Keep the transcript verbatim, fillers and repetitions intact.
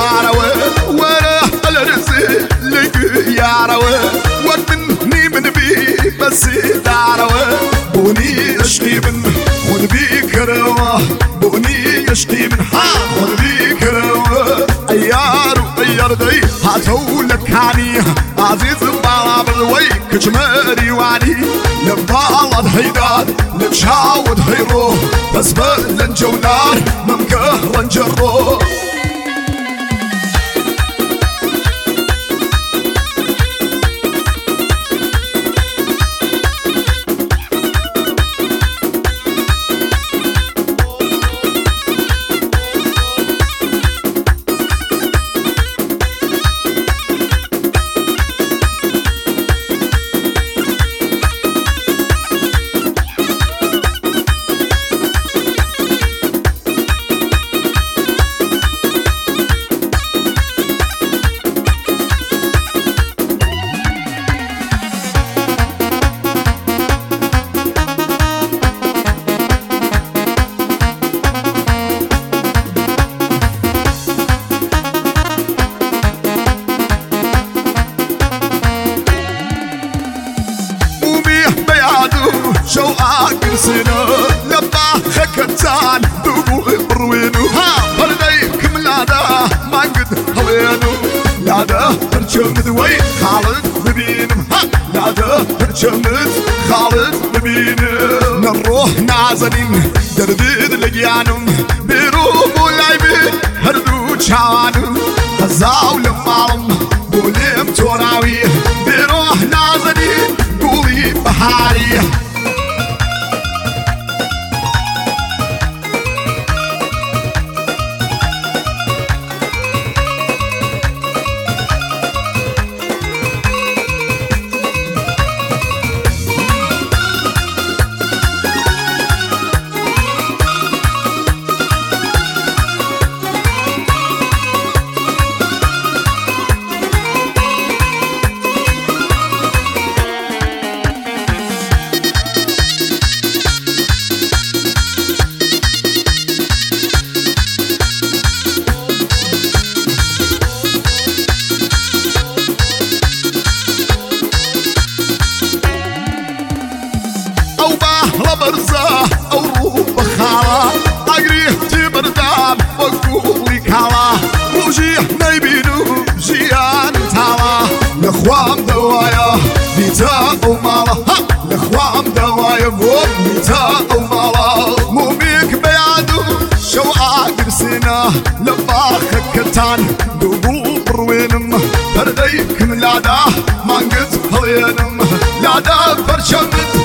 واروي ورا الرزق لك يا روي ومني من بي بس داروي بوني اشقي من ونبي كروه بوني يشقي من ها ونبي كروه ايار وغير ذي هاتو لك هاني عزيز باب الوي كجمري واني لبالض هيدار نتشاود هيروه بس بلنجو نار ممكه رنجروه شو آكل سنة لبا خكتان دبوغ بروينو ها برديك ملادا ما قد هوينو لادا برجمد وي خالد ببينم ها لادا برجمد خالد ببينم نروح نازنين دردد لقيانم بيروبو لايبين هردو جانم غزاو لمالم بوليم توراوي بيروح نازنين قولي بحاري برزة أو روب خالة أجري تبردان وقولي كالا روجي نيبينو جيان تالا لخوام دوايا بيتا ومالا لخوام دوايا بوم بيتا ومالا موميك بيادو شو آقر سنة لباخ كتان دبو بروينم برديك ملادا مانقز هلينم لادا برشمت